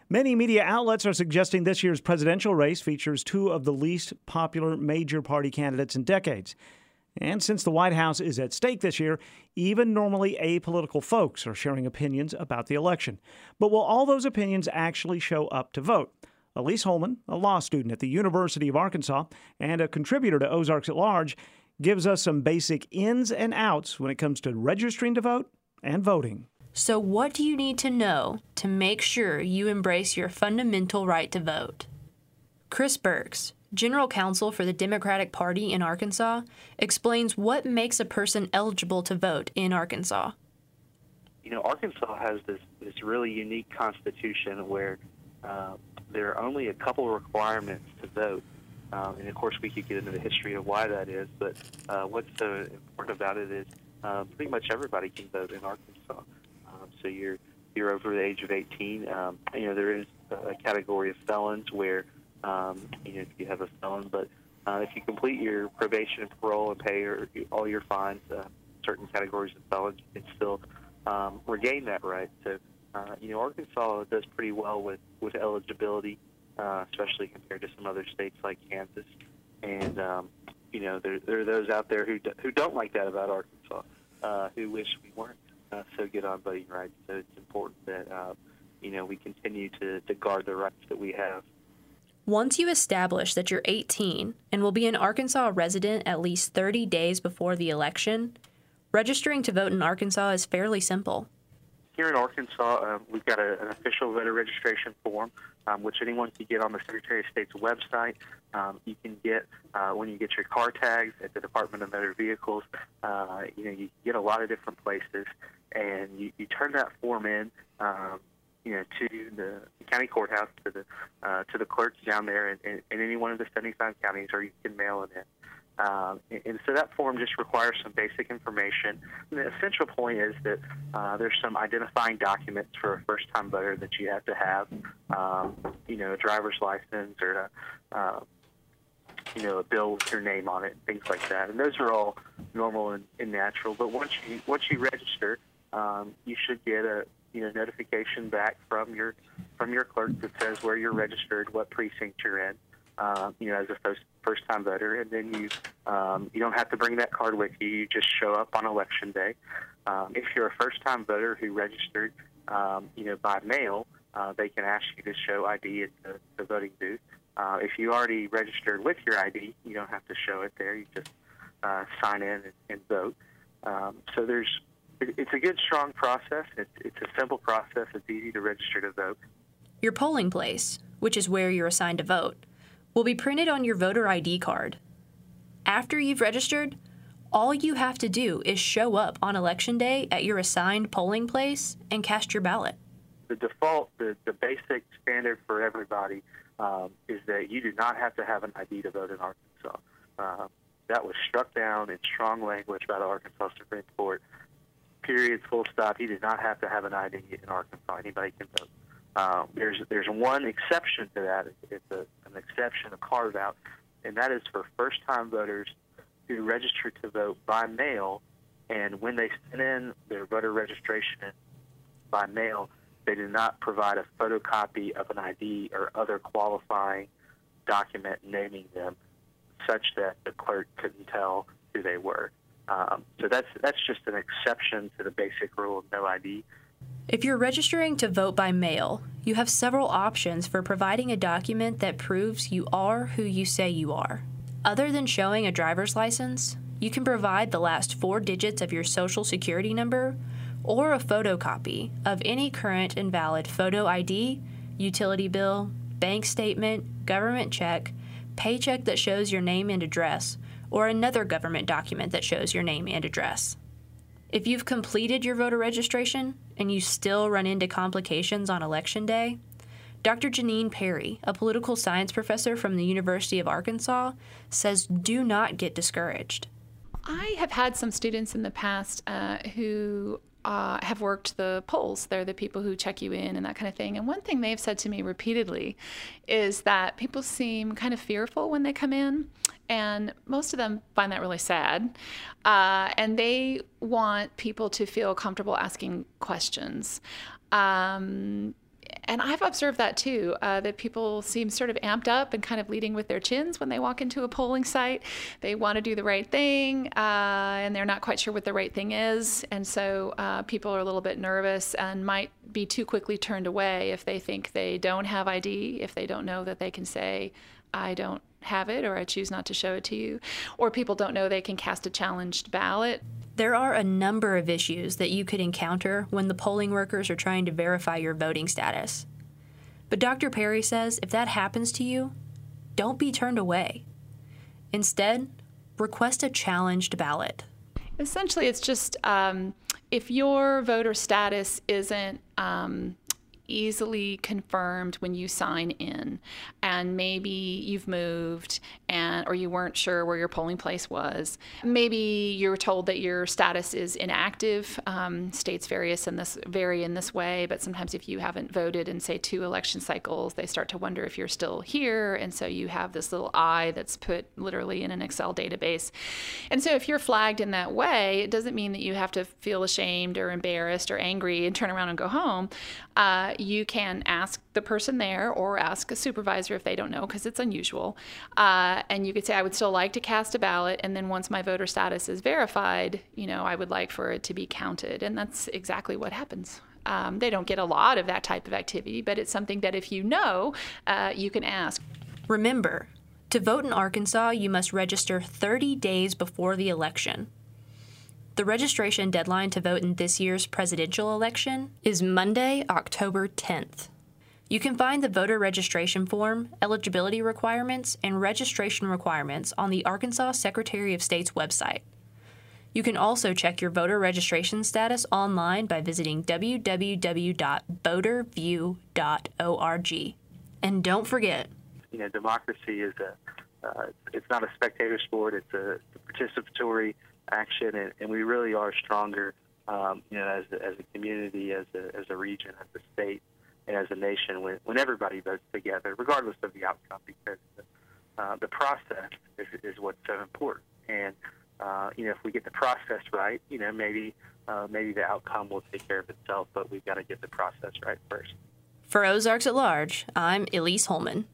Many media outlets are suggesting this year's presidential race features two of the least popular major party candidates in decades. And since the White House is at stake this year, even normally apolitical folks are sharing opinions about the election. But will all those opinions actually show up to vote? Elise Holman, a law student at the University of Arkansas and a contributor to Ozarks at Large, gives us some basic ins and outs when it comes to registering to vote and voting. So what do you need to know to make sure you embrace your fundamental right to vote? Chris Burks, General Counsel for the Democratic Party in Arkansas, explains what makes a person eligible to vote in Arkansas. You know, Arkansas has this really unique constitution where there are only a couple requirements to vote. And, of course, we could get into the history of why that is. But what's so important about it is pretty much everybody can vote in Arkansas. So you're over the age of 18. There is a category of felons where, if you have a felon, but if you complete your probation and parole and pay all your fines, certain categories of felons, you can still regain that right. So, Arkansas does pretty well with eligibility, especially compared to some other states like Kansas. And, there are those out there who don't like that about Arkansas, who wish we weren't so good on voting rights. So it's important that, we continue to guard the rights that we have. Once you establish that you're 18 and will be an Arkansas resident at least 30 days before the election, registering to vote in Arkansas is fairly simple. Here in Arkansas, we've got an official voter registration form, which anyone can get on the Secretary of State's website. You can get, when you get your car tags at the Department of Motor Vehicles, you can get a lot of different places, and you turn that form in, to the county courthouse, to the clerks down there in any one of the 75 counties, or you can mail it in. And so that form just requires some basic information. And the essential point is that there's some identifying documents for a first-time voter that you have to have, a driver's license or a bill with your name on it, things like that. And those are all normal and natural. But once you register, you should get a notification back from your clerk that says where you're registered, what precinct you're in, as a first-time voter, and then you don't have to bring that card with you. You just show up on Election Day. If you're a first-time voter who registered, by mail, they can ask you to show ID at the voting booth. If you already registered with your ID, you don't have to show it there. You just sign in and vote. So it's a good, strong process. It's a simple process. It's easy to register to vote. Your polling place, which is where you're assigned to vote, will be printed on your voter ID card. After you've registered, all you have to do is show up on Election Day at your assigned polling place and cast your ballot. The default, the basic standard for everybody is that you do not have to have an ID to vote in Arkansas. That was struck down in strong language by the Arkansas Supreme Court. Period, full stop. You do not have to have an ID in Arkansas. Anybody can vote. There's one exception to that. It's an exception, a carve-out, and that is for first-time voters who register to vote by mail, and when they send in their voter registration by mail, they do not provide a photocopy of an ID or other qualifying document naming them, such that the clerk couldn't tell who they were. So that's just an exception to the basic rule of no ID. If you're registering to vote by mail, you have several options for providing a document that proves you are who you say you are. Other than showing a driver's license, you can provide the last 4 digits of your Social Security number or a photocopy of any current and valid photo ID, utility bill, bank statement, government check, paycheck that shows your name and address, or another government document that shows your name and address. If you've completed your voter registration and you still run into complications on Election Day, Dr. Janine Perry, a political science professor from the University of Arkansas, says do not get discouraged. I have had some students in the past who have worked the polls. They're the people who check you in and that kind of thing. And one thing they've said to me repeatedly is that people seem kind of fearful when they come in. And most of them find that really sad. And they want people to feel comfortable asking questions. And I've observed that too, that people seem sort of amped up and kind of leading with their chins when they walk into a polling site. They want to do the right thing, and they're not quite sure what the right thing is. And so people are a little bit nervous and might be too quickly turned away if they think they don't have ID, if they don't know that they can say, I don't have it, or I choose not to show it to you, or people don't know they can cast a challenged ballot. There are a number of issues that you could encounter when the polling workers are trying to verify your voting status. But Dr. Perry says if that happens to you, don't be turned away. Instead, request a challenged ballot. Essentially, it's just if your voter status isn't easily confirmed when you sign in, and maybe you've moved or you weren't sure where your polling place was. Maybe you're told that your status is inactive. States vary in this way, but sometimes if you haven't voted in, say, 2 election cycles, they start to wonder if you're still here, and so you have this little I that's put literally in an Excel database. And so if you're flagged in that way, it doesn't mean that you have to feel ashamed or embarrassed or angry and turn around and go home. You can ask the person there or ask a supervisor if they don't know, because it's unusual. And you could say, I would still like to cast a ballot, and then once my voter status is verified, I would like for it to be counted. And that's exactly what happens. They don't get a lot of that type of activity, but it's something that if you know, you can ask. Remember, to vote in Arkansas, you must register 30 days before the election. The registration deadline to vote in this year's presidential election is Monday, October 10th. You can find the voter registration form, eligibility requirements, and registration requirements on the Arkansas Secretary of State's website. You can also check your voter registration status online by visiting www.voterview.org. And don't forget, democracy is it's not a spectator sport. It's a participatory action, and we really are stronger, as a community, as a region, as a state, and as a nation when everybody votes together, regardless of the outcome, because the process is what's so important. And if we get the process right, maybe the outcome will take care of itself, but we've got to get the process right first. For Ozarks at Large, I'm Elise Holman.